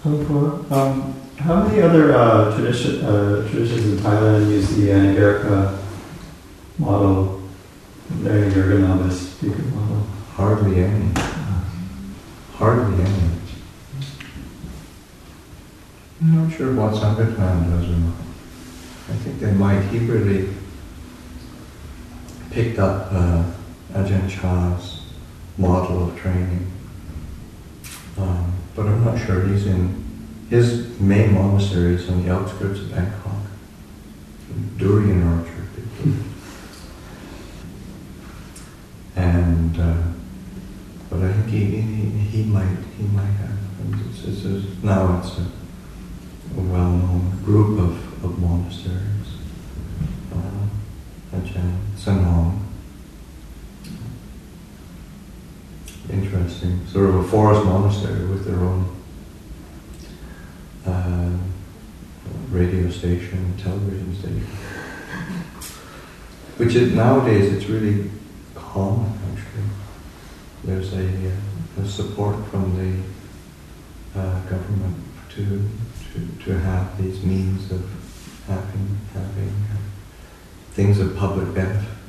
How many other traditions in Thailand use the Anagarika model, the Anagarika novice speaker model? Hardly any. Hardly any. I'm not sure what Sankirtan does or not. I think they might. He really picked up Ajahn Chah's model of training. But I'm not sure. He's in his main monastery is on the outskirts of Bangkok, Durian Orchard. And but I think he might have. Now it's a well-known group of monasteries. Ajahn Sanhong. Interesting. Sort of a forest monastery with their own radio station, television station. Which is, nowadays it's really common actually. There's a support from the government to have these means of having things of public benefit.